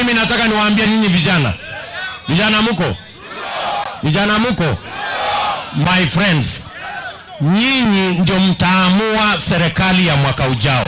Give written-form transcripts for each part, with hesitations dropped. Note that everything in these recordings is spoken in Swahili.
mimi nataka niwaambie nyinyi vijana. Vijana muko? Vijana muko? My friends, nyinyi ndio mtaamua serikali ya mwaka ujao.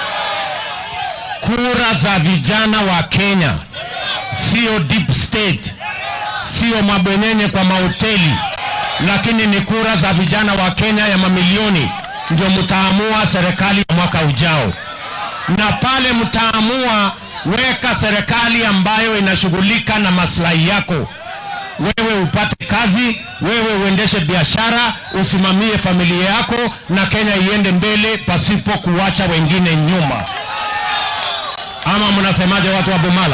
Kura za vijana wa Kenya sio deep state, sio mabwenyenye kwa mahoteli, lakini ni kura za vijana wa Kenya ya mamilioni ndio mtaamua serikali ya mwaka ujao. Na pale mtaamua, weka serikali ambayo inashughulika na maslahi yako. Wewe upate kazi, wewe uendeshe biashara, usimamie familia yako na Kenya iende mbele pasipo kuwacha wengine nyuma. Ama mnasemaje watu wa Bumala?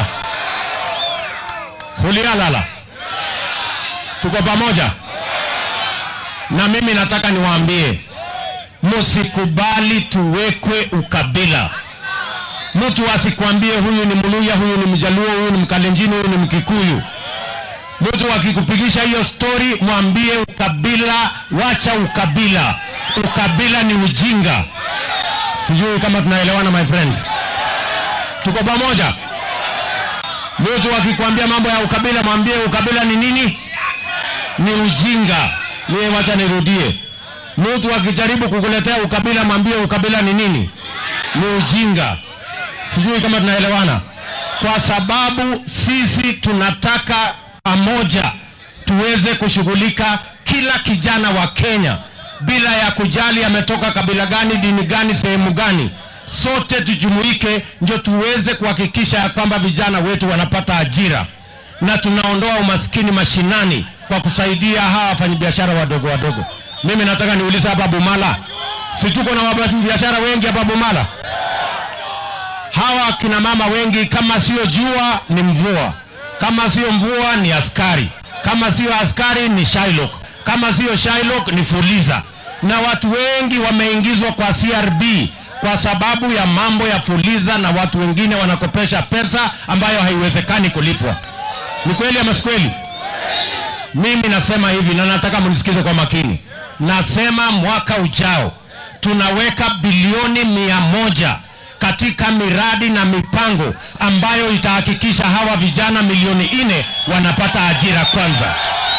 Hulialala. Tuko pamoja? Na mimi nataka niwaambie, msikubali tuwekwe ukabila. Mtu asikwambie huyu ni Mluya, huyu ni Mjaluo, huyu ni Mkalenjin, huyu ni Mkikuyu. Mtu akikupigisha hiyo story, mwambie ukabila, wacha ukabila. Ukabila ni ujinga. Sijui kama tunaelewana my friends. Tuko pamoja? Mtu akikwambia mambo ya ukabila, mwambie ukabila ni nini? Ni ujinga. Mimi wacha nirudie. Mtu akijaribu kukuletea ukabila, mwambie ukabila ni nini? Ni ujinga. Sijui kama tunaelewana. Kwa sababu sisi tunataka pamoja tuweze kushughulika kila kijana wa Kenya bila ya kujali ametoka kabila gani, dini gani, sehemu gani. Sote tujumuike ndio tuweze kuhakikisha ya kwamba vijana wetu wanapata ajira na tunaondoa umaskini mashinani kwa kusaidia hawa wafanyabiashara wadogo wadogo. Mimi nataka niulize hapa Bumala, si tuko na wafanyabiashara wengi hapa Bumala? Hawa kina mama wengi, kama sio jua ni mvua, kama sio mvua ni askari, kama sio askari ni Shylock, kama sio Shylock ni Fuliza. Na watu wengi wameingizwa kwa CRB kwa sababu ya mambo ya Fuliza, na watu wengine wanakopesha pesa ambayo haiwezekani kulipwa. Ni kweli ama si kweli? Mimi nasema hivi na nataka mnisikize kwa makini. Nasema mwaka ujao tunaweka bilioni 100 katika miradi na mipango ambayo itahakikisha hawa vijana milioni 4 wanapata ajira kwanza.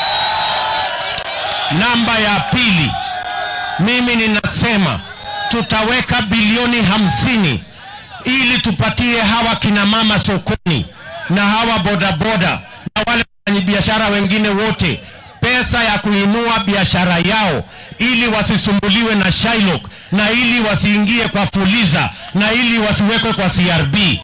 Namba ya pili, mimi ninasema tutaweka bilioni 50 ili tupatie hawa kina mama sokoni na hawa bodaboda na wale wafanyabiashara wengine wote pesa ya kuinua biashara yao ili wasisumbuliwe na Shylock, na ili wasiingie kwa Fuliza, na ili wasiwekwe kwa CRB.